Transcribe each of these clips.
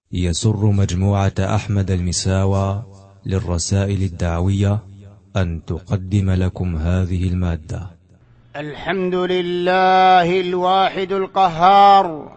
يسر مجموعة أحمد المساوى للرسائل الدعوية أن تقدم لكم هذه المادة. الحمد لله الواحد القهار،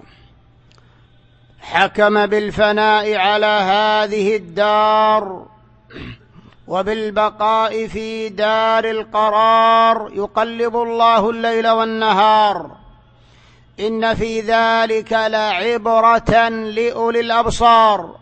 حكم بالفناء على هذه الدار وبالبقاء في دار القرار، يقلب الله الليل والنهار. إن في ذلك لعبرة لأولي الأبصار.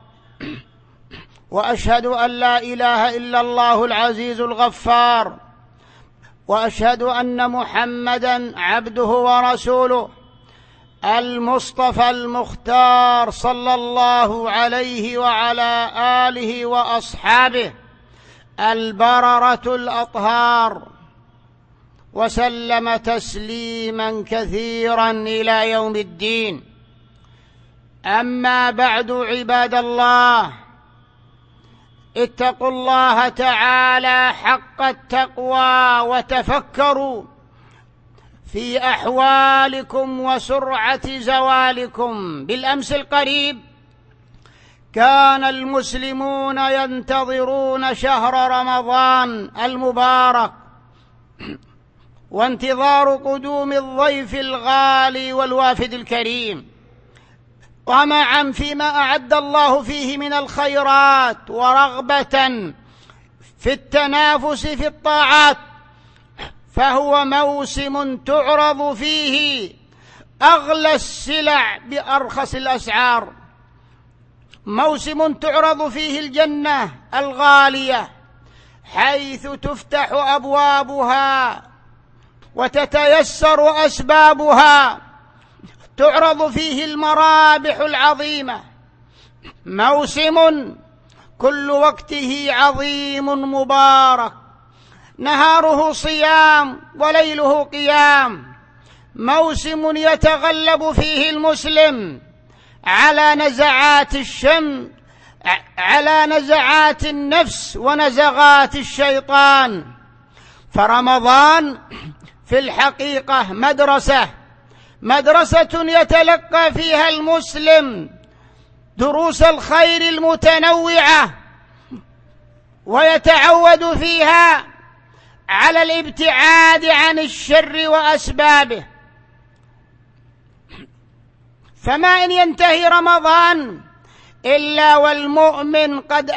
وأشهد أن لا إله إلا الله العزيز الغفار، وأشهد أن محمدًا عبده ورسوله المصطفى المختار، صلى الله عليه وعلى آله وأصحابه البررة الأطهار، وسلم تسليما كثيرا إلى يوم الدين. أما بعد، عباد الله، اتقوا الله تعالى حق التقوى وتفكروا في أحوالكم وسرعة زوالكم. بالأمس القريب كان المسلمون ينتظرون شهر رمضان المبارك، وانتظار قدوم الضيف الغالي والوافد الكريم، طمعا فيما أعد الله فيه من الخيرات، ورغبة في التنافس في الطاعات. فهو موسم تعرض فيه أغلى السلع بأرخص الأسعار، موسم تعرض فيه الجنة الغالية حيث تفتح أبوابها وتتيسر أسبابها، تعرض فيه المرابح العظيمة. موسم كل وقته عظيم مبارك، نهاره صيام وليله قيام. موسم يتغلب فيه المسلم على نزعات على نزعات النفس ونزغات الشيطان. فرمضان في الحقيقة مدرسة يتلقى فيها المسلم دروس الخير المتنوعة، ويتعود فيها على الابتعاد عن الشر وأسبابه. فما إن ينتهي رمضان إلا والمؤمن قد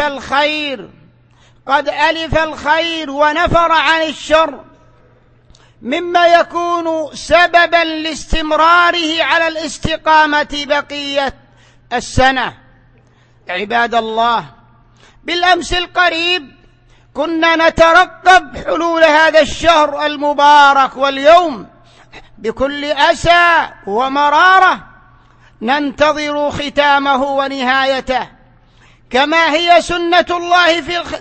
ألف الخير ونفر عن الشر، مما يكون سببا لاستمراره على الاستقامة بقية السنة. عباد الله، بالأمس القريب كنا نترقب حلول هذا الشهر المبارك، واليوم بكل أسى ومرارة ننتظر ختامه ونهايته. كما هي سنة الله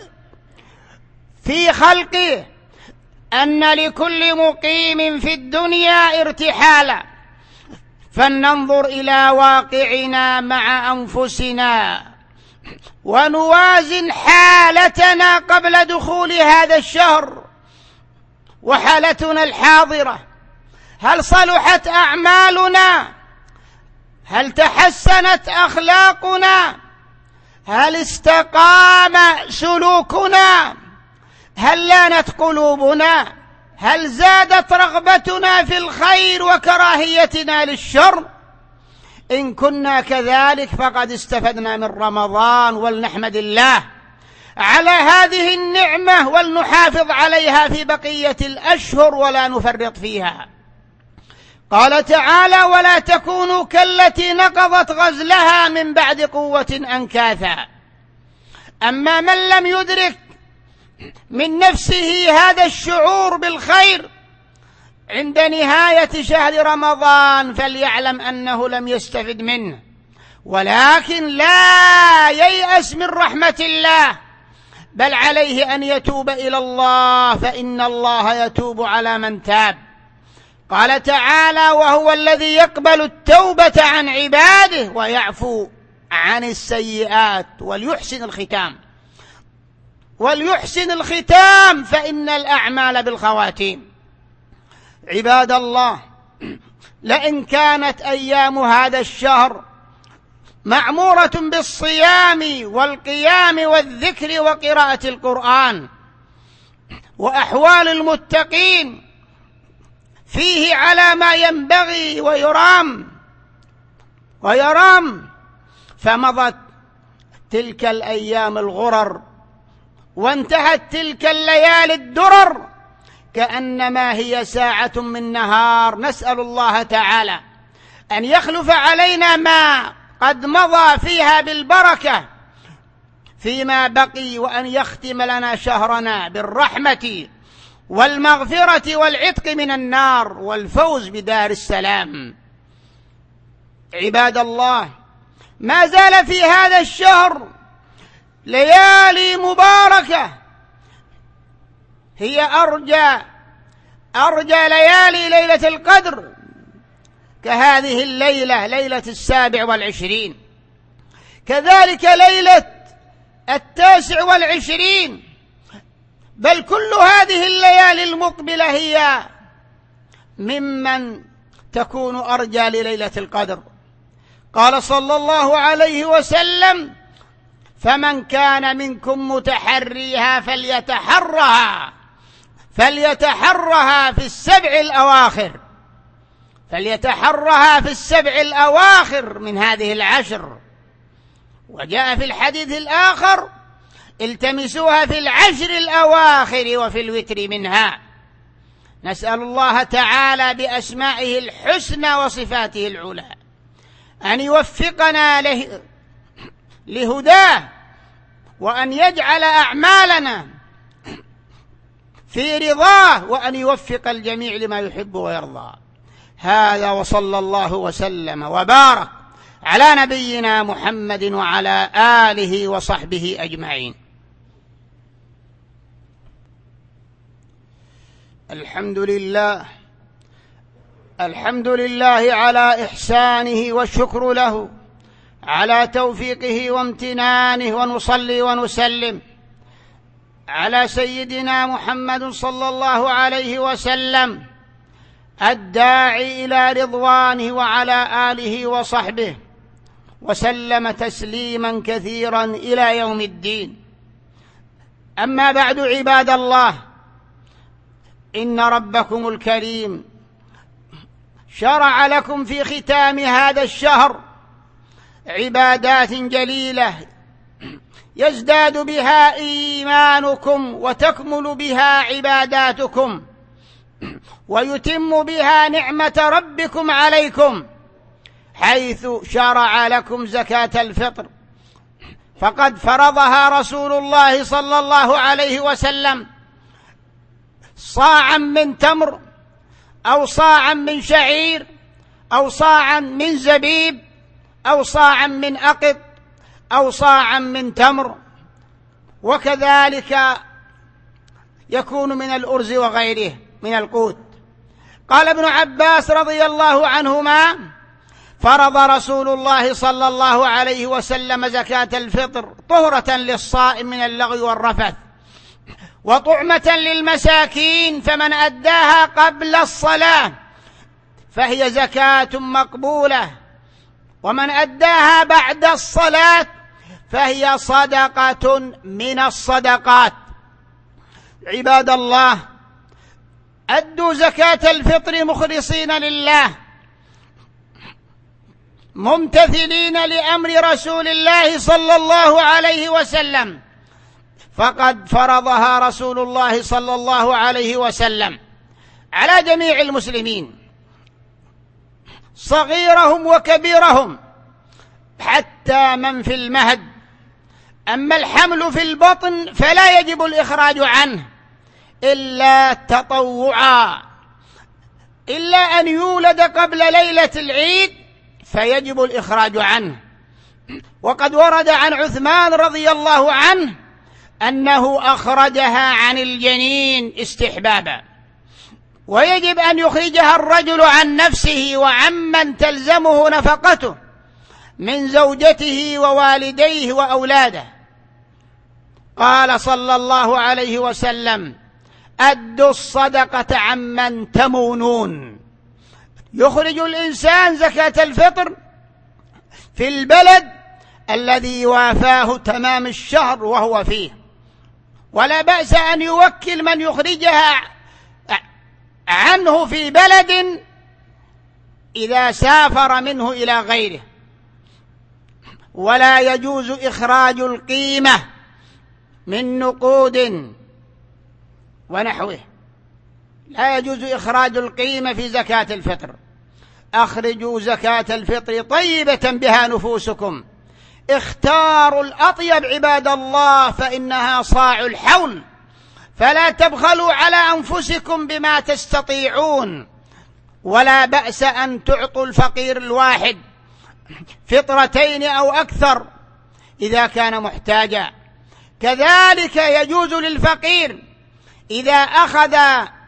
في خلقه أن لكل مقيم في الدنيا ارتحالا، فلننظر إلى واقعنا مع أنفسنا ونوازن حالتنا قبل دخول هذا الشهر وحالتنا الحاضرة. هل صلحت أعمالنا؟ هل تحسنت أخلاقنا؟ هل استقام سلوكنا؟ هل لانت قلوبنا؟ هل زادت رغبتنا في الخير وكراهيتنا للشر؟ إن كنا كذلك فقد استفدنا من رمضان، ولنحمد الله على هذه النعمة ولنحافظ عليها في بقية الأشهر ولا نفرط فيها. قال تعالى: ولا تكونوا كالتي نقضت غزلها من بعد قوة أنكاثا. أما من لم يدرك من نفسه هذا الشعور بالخير عند نهاية شهر رمضان فليعلم أنه لم يستفد منه، ولكن لا ييأس من رحمة الله، بل عليه أن يتوب إلى الله، فإن الله يتوب على من تاب. قال تعالى: وهو الذي يقبل التوبة عن عباده ويعفو عن السيئات وليحسن الختام فإن الأعمال بالخواتيم. عباد الله، لئن كانت أيام هذا الشهر معمورة بالصيام والقيام والذكر وقراءة القرآن، وأحوال المتقين فيه على ما ينبغي ويرام. فمضت تلك الأيام الغرر، وانتهت تلك الليالي الدرر كأنما هي ساعة من نهار. نسأل الله تعالى أن يخلف علينا ما قد مضى فيها بالبركة فيما بقي، وأن يختم لنا شهرنا بالرحمة والمغفرة والعتق من النار والفوز بدار السلام. عباد الله، ما زال في هذا الشهر ليالي مباركة هي أرجى ليالي ليلة القدر، كهذه الليلة، ليلة 27، كذلك ليلة 29، بل كل هذه الليالي المقبلة هي ممن تكون أرجى لليلة القدر. قال صلى الله عليه وسلم: فمن كان منكم متحريها فليتحرها في السبع الأواخر من هذه العشر. وجاء في الحديث الآخر: التمسوها في العشر الأواخر وفي الوتر منها. نسأل الله تعالى بأسمائه الحسنى وصفاته العلى أن يوفقنا لهداه، وأن يجعل أعمالنا في رضاه، وأن يوفق الجميع لما يحب ويرضى. هذا، وصلى الله وسلم وبارك على نبينا محمد وعلى آله وصحبه أجمعين. الحمد لله على إحسانه، والشكر له على توفيقه وامتنانه، ونصلي ونسلم على سيدنا محمد صلى الله عليه وسلم الداعي إلى رضوانه، وعلى آله وصحبه وسلم تسليما كثيرا إلى يوم الدين. أما بعد، عباد الله، إن ربكم الكريم شرع لكم في ختام هذا الشهر عبادات جليلة يزداد بها إيمانكم، وتكمل بها عباداتكم، ويتم بها نعمة ربكم عليكم، حيث شرع لكم زكاة الفطر، فقد فرضها رسول الله صلى الله عليه وسلم صاعا من تمر، أو صاعا من شعير، أو صاعا من زبيب، أو صاعا من أقط، أو صاعا من تمر، وكذلك يكون من الأرز وغيره من القوت. قال ابن عباس رضي الله عنهما: فرض رسول الله صلى الله عليه وسلم زكاة الفطر طهرة للصائم من اللغو والرفث، وطعمة للمساكين، فمن أداها قبل الصلاة فهي زكاة مقبولة، ومن أداها بعد الصلاة فهي صدقة من الصدقات. عباد الله، أدوا زكاة الفطر مخلصين لله، ممتثلين لأمر رسول الله صلى الله عليه وسلم، فقد فرضها رسول الله صلى الله عليه وسلم على جميع المسلمين، صغيرهم وكبيرهم، حتى من في المهد. أما الحمل في البطن فلا يجب الإخراج عنه إلا تطوعا، إلا أن يولد قبل ليلة العيد فيجب الإخراج عنه. وقد ورد عن عثمان رضي الله عنه أنه أخرجها عن الجنين استحبابا، ويجب أن يخرجها الرجل عن نفسه وعمن تلزمه نفقته من زوجته ووالديه وأولاده. قال صلى الله عليه وسلم: أدوا الصدقة عمن تمونون. يخرج الإنسان زكاة الفطر في البلد الذي وافاه تمام الشهر وهو فيه، ولا بأس أن يوكل من يخرجها عنه في بلد إذا سافر منه إلى غيره. ولا يجوز إخراج القيمة من نقود ونحوه، لا يجوز إخراج القيمة في زكاة الفطر. أخرجوا زكاة الفطر طيبة بها نفوسكم، اختاروا الأطيب عباد الله فإنها صاع الحول، فلا تبخلوا على أنفسكم بما تستطيعون. ولا بأس أن تعطوا الفقير الواحد فطرتين أو أكثر إذا كان محتاجا. كذلك يجوز للفقير إذا أخذ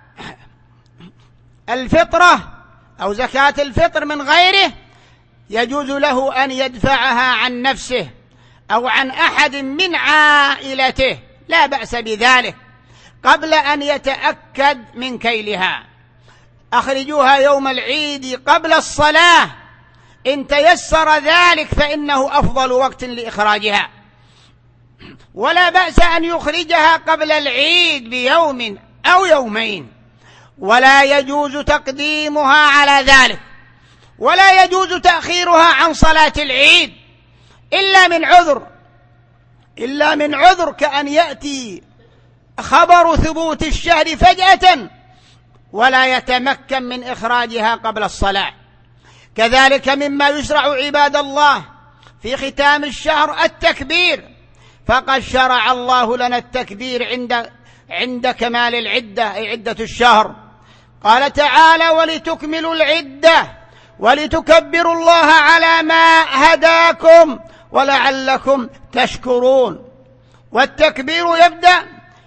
الفطرة أو زكاة الفطر من غيره، يجوز له أن يدفعها عن نفسه أو عن أحد من عائلته، لا بأس بذلك، قبل أن يتأكد من كيلها. أخرجوها يوم العيد قبل الصلاة إن تيسر ذلك، فإنه أفضل وقت لإخراجها. ولا بأس أن يخرجها قبل العيد بيوم أو يومين، ولا يجوز تقديمها على ذلك، ولا يجوز تأخيرها عن صلاة العيد إلا من عذر كأن يأتي خبر ثبوت الشهر فجأة ولا يتمكن من إخراجها قبل الصلاة. كذلك مما يشرع عباد الله في ختام الشهر التكبير، فقد شرع الله لنا التكبير عند كمال العدة، أي عدة الشهر. قال تعالى: ولتكملوا العدة ولتكبروا الله على ما هداكم ولعلكم تشكرون. والتكبير يبدأ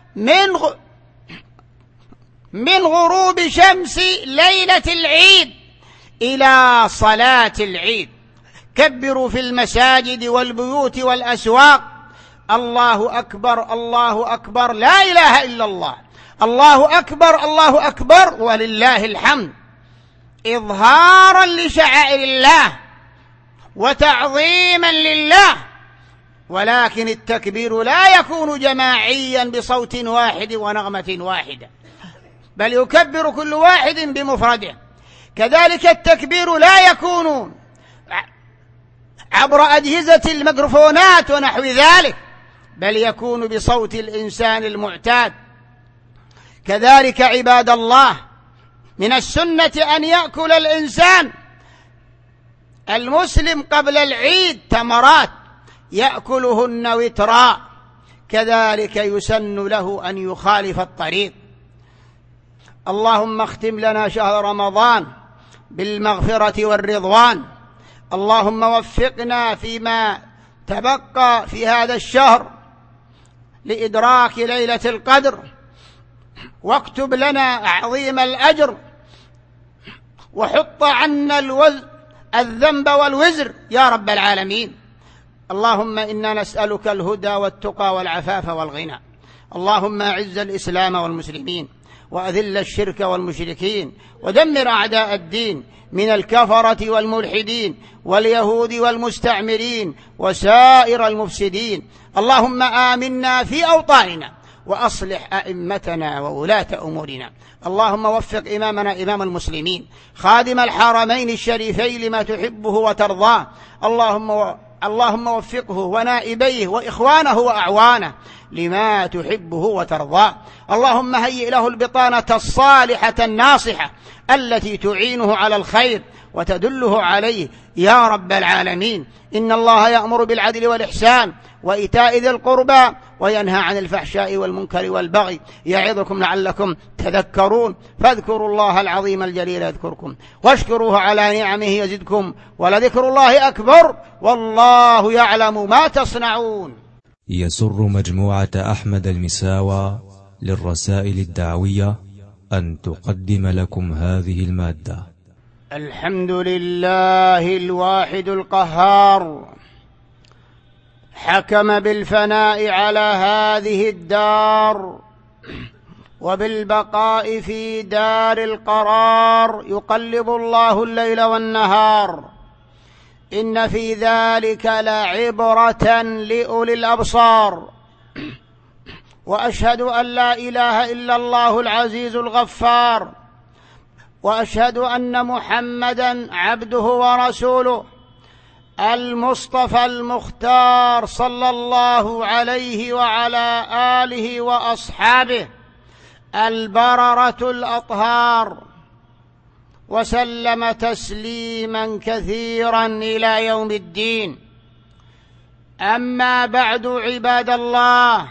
من غروب شمس ليلة العيد إلى صلاة العيد. كبروا في المساجد والبيوت والأسواق: الله أكبر الله أكبر لا إله إلا الله، الله أكبر الله أكبر ولله الحمد، إظهارا لشعائر الله وتعظيما لله. ولكن التكبير لا يكون جماعيا بصوت واحد ونغمة واحدة، بل يكبر كل واحد بمفرده. كذلك التكبير لا يكون عبر أجهزة الميكروفونات ونحو ذلك، بل يكون بصوت الإنسان المعتاد. كذلك عباد الله من السنة أن يأكل الإنسان المسلم قبل العيد تمرات يأكلهن وترا، كذلك يسن له أن يخالف الطريق. اللهم اختم لنا شهر رمضان بالمغفرة والرضوان. اللهم وفقنا فيما تبقى في هذا الشهر لإدراك ليلة القدر، واكتب لنا عظيم الأجر، وحط عنا الذنب والوزر يا رب العالمين. اللهم إنا نسألك الهدى والتقى والعفاف والغنى. اللهم أعز الإسلام والمسلمين، وأذل الشرك والمشركين، ودمر أعداء الدين من الكفرة والملحدين واليهود والمستعمرين وسائر المفسدين. اللهم آمنا في أوطاننا، وأصلح أئمتنا وولاة أمورنا. اللهم وفق إمامنا إمام المسلمين خادم الحرمين الشريفين لما تحبه وترضاه. اللهم وفقه ونائبيه وإخوانه وأعوانه لما تحبه وترضاه. اللهم هيئ له البطانة الصالحة الناصحة التي تعينه على الخير وتدله عليه يا رب العالمين. إن الله يأمر بالعدل والإحسان وإيتاء ذي القربى وينهى عن الفحشاء والمنكر والبغي، يعظكم لعلكم تذكرون. فاذكروا الله العظيم الجليل يذكركم، واشكروه على نعمه يزدكم، ولذكر الله أكبر، والله يعلم ما تصنعون. يسر مجموعة أحمد المساوى للرسائل الدعوية أن تقدم لكم هذه المادة. الحمد لله الواحد القهار، حكم بالفناء على هذه الدار وبالبقاء في دار القرار. يقلب الله الليل والنهار، إن في ذلك لعبرة لأولي الأبصار. وأشهد أن لا إله إلا الله العزيز الغفار، وأشهد أن محمدًا عبده ورسوله المصطفى المختار صلى الله عليه وعلى آله وأصحابه البررة الأطهار، وسلم تسليمًا كثيرًا إلى يوم الدين. أما بعد، عباد الله،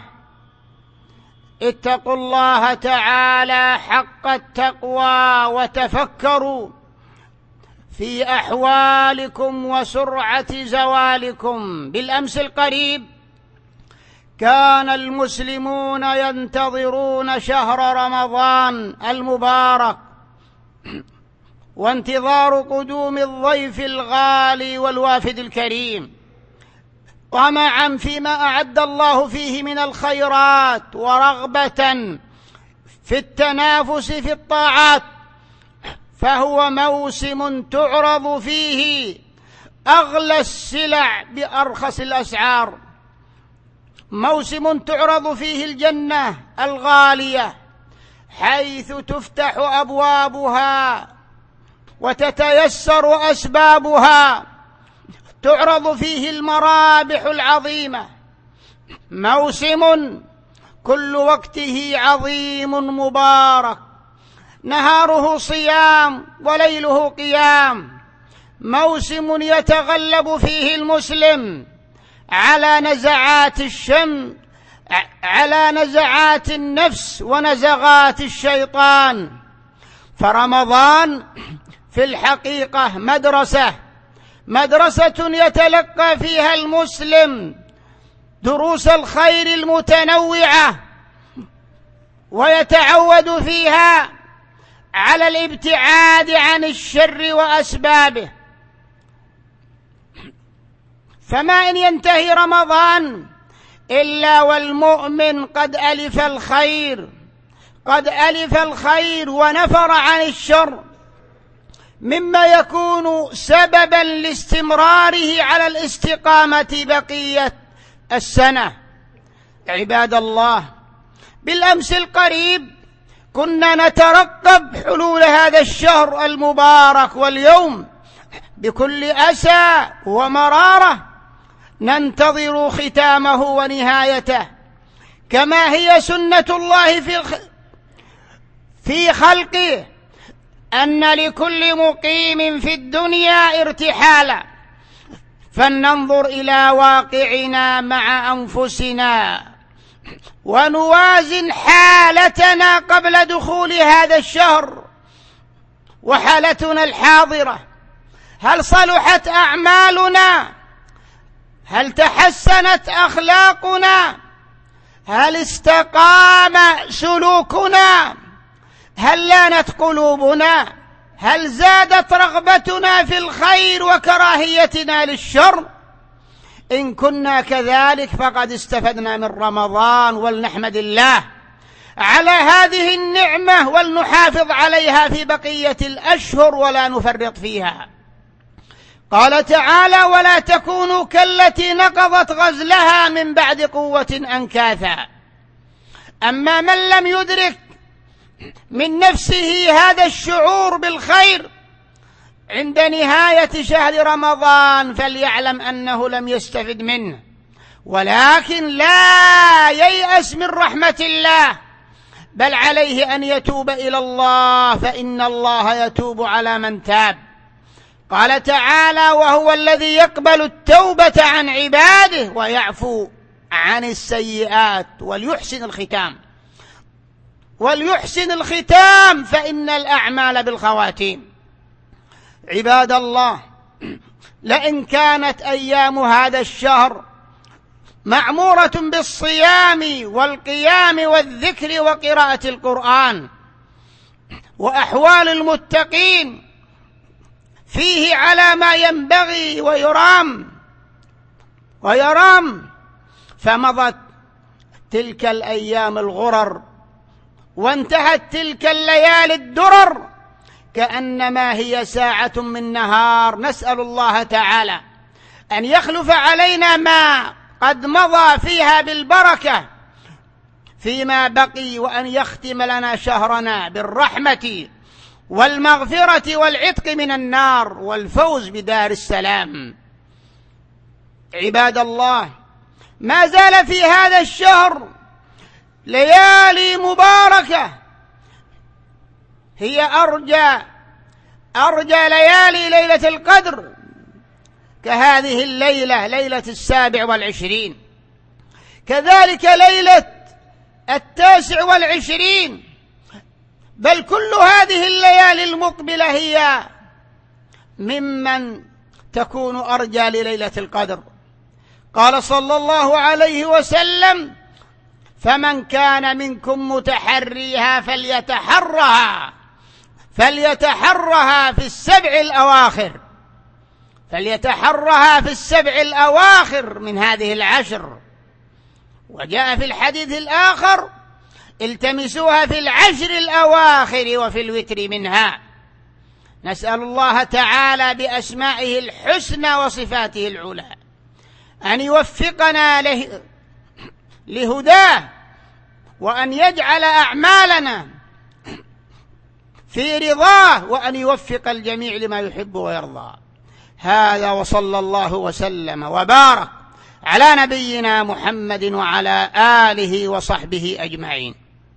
اتقوا الله تعالى حق التقوى وتفكروا في أحوالكم وسرعة زوالكم. بالأمس القريب كان المسلمون ينتظرون شهر رمضان المبارك، وانتظار قدوم الضيف الغالي والوافد الكريم، طمعا فيما أعد الله فيه من الخيرات، ورغبة في التنافس في الطاعات. فهو موسم تعرض فيه أغلى السلع بأرخص الأسعار، موسم تعرض فيه الجنة الغالية حيث تفتح أبوابها وتتيسر أسبابها، تعرض فيه المرابح العظيمة، موسم كل وقته عظيم مبارك، نهاره صيام وليله قيام، موسم يتغلب فيه المسلم على نزعات النفس ونزغات الشيطان. فرمضان في الحقيقة مدرسة يتلقى فيها المسلم دروس الخير المتنوعة، ويتعود فيها على الابتعاد عن الشر وأسبابه. فما إن ينتهي رمضان إلا والمؤمن قد ألف الخير ونفر عن الشر، مما يكون سببا لاستمراره على الاستقامة بقية السنة. عباد الله، بالأمس القريب كنا نترقب حلول هذا الشهر المبارك، واليوم بكل أسى ومرارة ننتظر ختامه ونهايته، كما هي سنة الله في خلقه أن لكل مقيم في الدنيا ارتحالا. فلننظر إلى واقعنا مع أنفسنا ونوازن حالتنا قبل دخول هذا الشهر وحالتنا الحاضرة. هل صلحت أعمالنا؟ هل تحسنت أخلاقنا؟ هل استقام سلوكنا؟ هل لانت قلوبنا؟ هل زادت رغبتنا في الخير وكراهيتنا للشر؟ إن كنا كذلك فقد استفدنا من رمضان، ولنحمد الله على هذه النعمة ولنحافظ عليها في بقية الأشهر ولا نفرط فيها. قال تعالى: ولا تكونوا كالتي نقضت غزلها من بعد قوة أنكاثا. أما من لم يدرك من نفسه هذا الشعور بالخير عند نهاية شهر رمضان فليعلم أنه لم يستفد منه، ولكن لا ييأس من رحمة الله، بل عليه أن يتوب إلى الله، فإن الله يتوب على من تاب. قال تعالى: وهو الذي يقبل التوبة عن عباده ويعفو عن السيئات وليحسن الختام فإن الأعمال بالخواتيم. عباد الله، لئن كانت أيام هذا الشهر معمورة بالصيام والقيام والذكر وقراءة القرآن، وأحوال المتقين فيه على ما ينبغي ويرام، فمضت تلك الأيام الغرر وانتهت تلك الليالي الدرر كأنما هي ساعة من نهار. نسأل الله تعالى أن يخلف علينا ما قد مضى فيها بالبركة فيما بقي، وأن يختم لنا شهرنا بالرحمة والمغفرة والعتق من النار والفوز بدار السلام. عباد الله، ما زال في هذا الشهر ليالي مباركة هي أرجى ليالي ليلة القدر، كهذه الليلة ليلة 27، كذلك ليلة 29، بل كل هذه الليالي المقبلة هي ممن تكون أرجى لليلة القدر. قال صلى الله عليه وسلم: فمن كان منكم متحريها فليتحرها في السبع الأواخر من هذه العشر. وجاء في الحديث الآخر: التمسوها في العشر الأواخر وفي الوتر منها. نسأل الله تعالى بأسمائه الحسنى وصفاته العلى أن يوفقنا لهداه، وأن يجعل أعمالنا في رضاه، وأن يوفق الجميع لما يحب ويرضى. هذا، وصلى الله وسلم وبارك على نبينا محمد وعلى آله وصحبه أجمعين.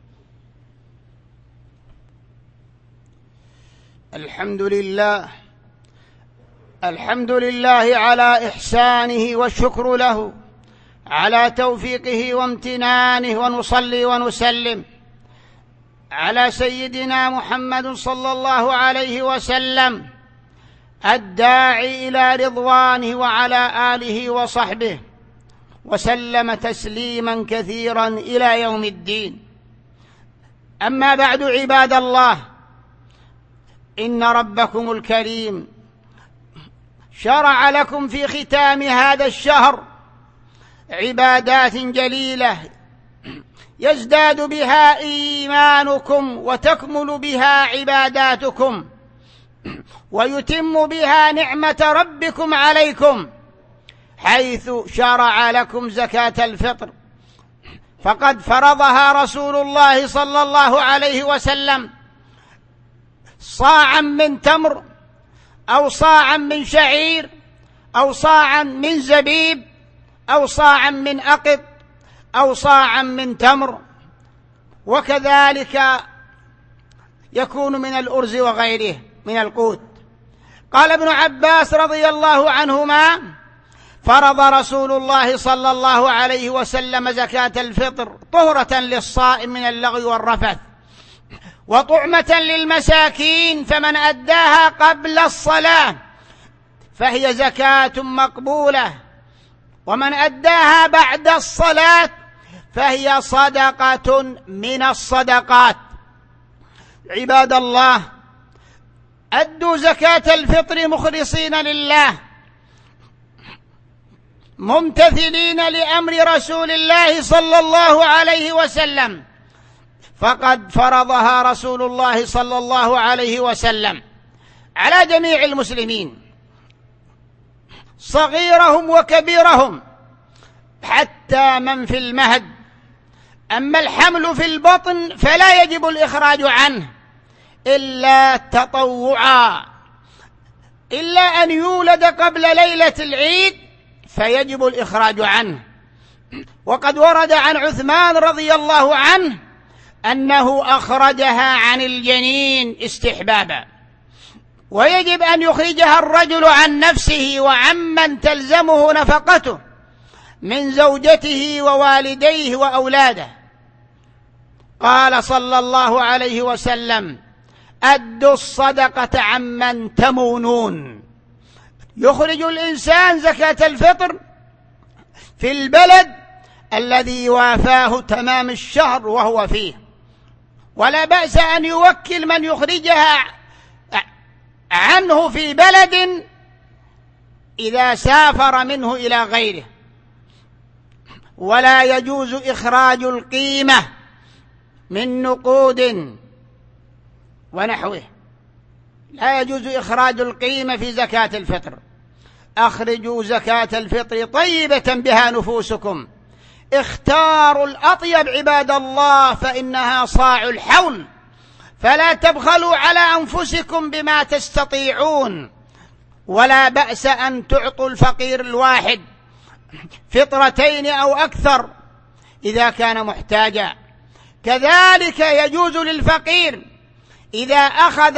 الحمد لله على إحسانه، والشكر له على توفيقه وامتنانه، ونصلي ونسلم على سيدنا محمد صلى الله عليه وسلم الداعي إلى رضوانه، وعلى آله وصحبه وسلم تسليما كثيرا إلى يوم الدين. أما بعد، عباد الله، إن ربكم الكريم شرع لكم في ختام هذا الشهر عبادات جليلة يزداد بها إيمانكم، وتكمل بها عباداتكم، ويتم بها نعمة ربكم عليكم، حيث شرع لكم زكاة الفطر، فقد فرضها رسول الله صلى الله عليه وسلم صاعا من تمر، أو صاعا من شعير، أو صاعا من زبيب، أو صاعا من أقط، أو صاعا من تمر، وكذلك يكون من الأرز وغيره من القوت. قال ابن عباس رضي الله عنهما: فرض رسول الله صلى الله عليه وسلم زكاة الفطر طهرة للصائم من اللغو والرفث، وطعمة للمساكين، فمن أداها قبل الصلاة فهي زكاة مقبولة، ومن أداها بعد الصلاة فهي صدقة من الصدقات. عباد الله، أدوا زكاة الفطر مخلصين لله، ممتثلين لأمر رسول الله صلى الله عليه وسلم، فقد فرضها رسول الله صلى الله عليه وسلم على جميع المسلمين، صغيرهم وكبيرهم، حتى من في المهد. أما الحمل في البطن فلا يجب الإخراج عنه إلا تطوعا، إلا أن يولد قبل ليلة العيد فيجب الإخراج عنه. وقد ورد عن عثمان رضي الله عنه أنه أخرجها عن الجنين استحبابا، ويجب أن يخرجها الرجل عن نفسه وعمن تلزمه نفقته من زوجته ووالديه وأولاده. قال صلى الله عليه وسلم: أدوا الصدقة عمن تمونون. يخرج الإنسان زكاة الفطر في البلد الذي وافاه تمام الشهر وهو فيه، ولا بأس أن يوكل من يخرجها عنه في بلد إذا سافر منه إلى غيره. ولا يجوز إخراج القيمة من نقود ونحوه، لا يجوز إخراج القيمة في زكاة الفطر، أخرجوا زكاة الفطر طيبة بها نفوسكم. اختاروا الأطيب عباد الله، فإنها صاع الحول، فلا تبخلوا على أنفسكم بما تستطيعون. ولا بأس أن تعطوا الفقير الواحد فطرتين أو أكثر إذا كان محتاجا. كذلك يجوز للفقير إذا أخذ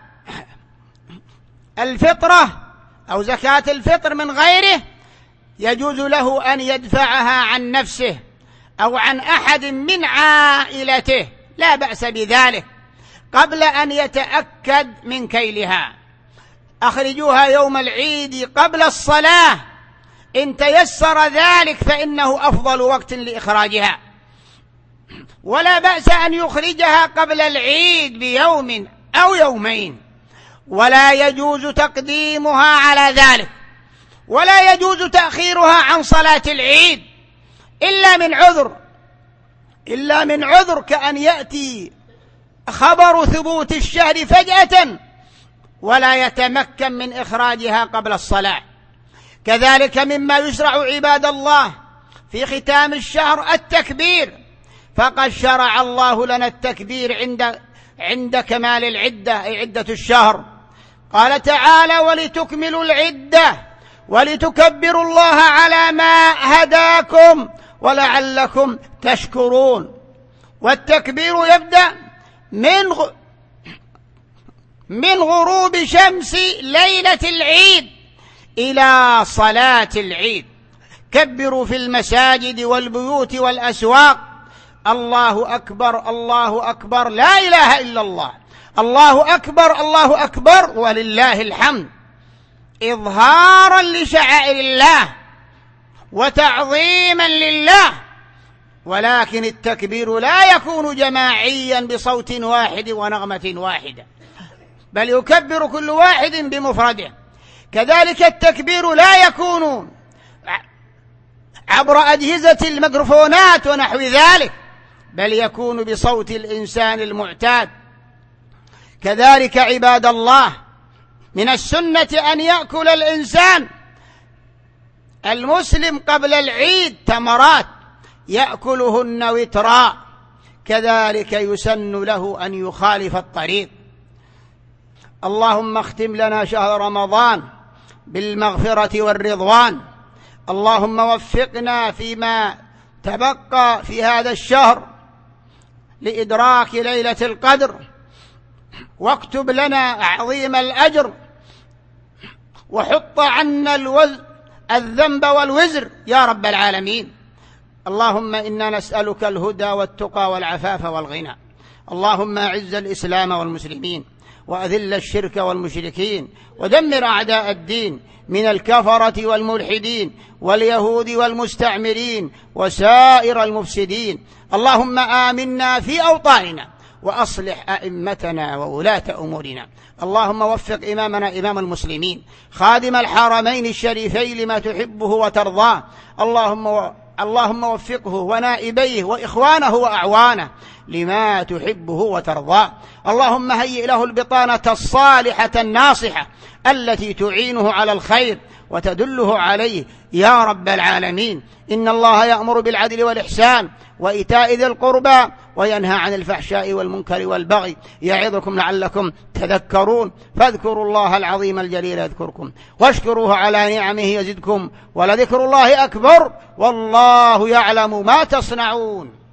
الفطرة أو زكاة الفطر من غيره، يجوز له أن يدفعها عن نفسه أو عن أحد من عائلته، لا بأس بذلك، قبل أن يتأكد من كيلها. أخرجوها يوم العيد قبل الصلاة إن تيسر ذلك، فإنه أفضل وقت لإخراجها. ولا بأس أن يخرجها قبل العيد بيوم أو يومين، ولا يجوز تقديمها على ذلك، ولا يجوز تأخيرها عن صلاة العيد إلا من عذر كأن يأتي خبر ثبوت الشهر فجأة ولا يتمكن من إخراجها قبل الصلاة. كذلك مما يشرع عباد الله في ختام الشهر التكبير، فقد شرع الله لنا التكبير عند كمال العدة، أي عدة الشهر. قال تعالى: ولتكملوا العدة ولتكبروا الله على ما هداكم ولعلكم تشكرون. والتكبير يبدأ من غروب شمس ليلة العيد إلى صلاة العيد. كبروا في المساجد والبيوت والأسواق: الله أكبر الله أكبر، لا إله إلا الله، الله أكبر الله أكبر ولله الحمد، إظهارا لشعائر الله وتعظيما لله. ولكن التكبير لا يكون جماعيا بصوت واحد ونغمة واحدة، بل يكبر كل واحد بمفرده. كذلك التكبير لا يكون عبر أجهزة الميكروفونات ونحو ذلك، بل يكون بصوت الإنسان المعتاد. كذلك عباد الله من السنة أن يأكل الإنسان المسلم قبل العيد تمرات يأكلهن وترا، كذلك يسن له أن يخالف الطريق. اللهم اختم لنا شهر رمضان بالمغفرة والرضوان. اللهم وفقنا فيما تبقى في هذا الشهر لإدراك ليلة القدر، واكتب لنا عظيم الأجر، وحط عنا الذنب والوزر يا رب العالمين. اللهم إنا نسألك الهدى والتقى والعفاف والغنى. اللهم أعز الإسلام والمسلمين، وأذل الشرك والمشركين، ودمر أعداء الدين من الكفرة والملحدين واليهود والمستعمرين وسائر المفسدين. اللهم آمنا في أوطاننا، وأصلح أئمتنا وولاة أمورنا. اللهم وفق إمامنا إمام المسلمين خادم الحرمين الشريفين لما تحبه وترضاه. اللهم وفقه ونائبيه وإخوانه وأعوانه لما تحبه وترضاه. اللهم هيئ له البطانة الصالحة الناصحة التي تعينه على الخير وتدله عليه يا رب العالمين. إن الله يأمر بالعدل والإحسان وإيتاء ذي القربى وينهى عن الفحشاء والمنكر والبغي، يعظكم لعلكم تذكرون. فاذكروا الله العظيم الجليل يذكركم، واشكروه على نعمه يزدكم، ولذكر الله أكبر، والله يعلم ما تصنعون.